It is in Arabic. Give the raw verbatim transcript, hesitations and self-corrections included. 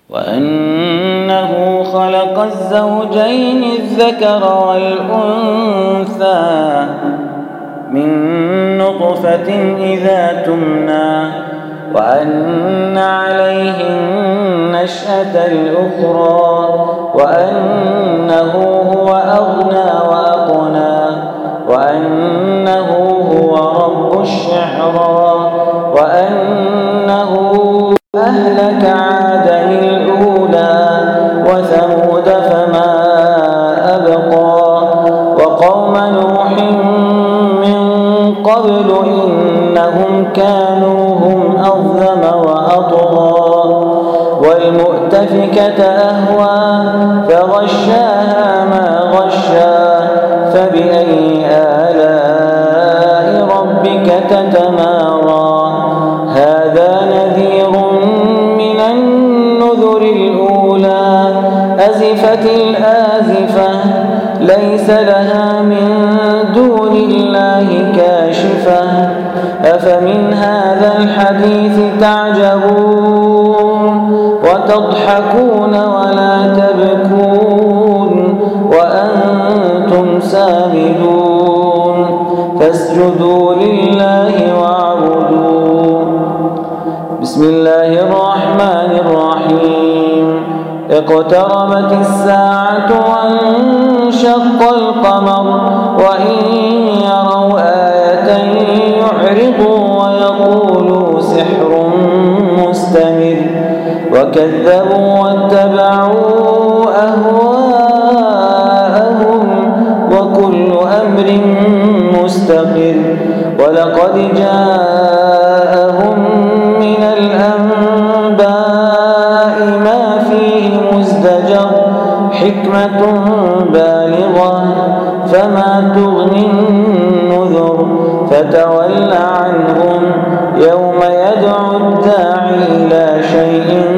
وأنه خلق الزوجين الذكر والأنثى من نطفة إذا تمنى وأن عليه النشأة الأخرى وأنه هو أغنى وأقنى وأنه هو رب الشعرى وأنه أهلك عادا الأولى وثمود فما أبقى وقوم نوح من قبل إنهم كانوا هم أظلم وأطغى والمؤتفكة أهوى فغشاها ما غشا فبأي آلاء ربك تتمارى هذا نذير من النذر الأولى أزفت الآزفة ليس لها من دون الله كاشفة أفمن هذا الحديث تعجبون وتضحكون ولا تبكون وأنتم سامدون فاسجدوا لله واعبدوا بسم الله الرحمن الرحيم اقتربت الساعة وانشق القمر وإن يروا آية يعرضوا ويقولوا سحر مستمر وكذبوا واتبعوا أهواءهم وكل أمر مستقر ولقد جاءهم من الأنباء ما فيه مزدجر حكمة بالغة فما تغني النذر فتول عنهم يوم يدعو الداعي إلى شيء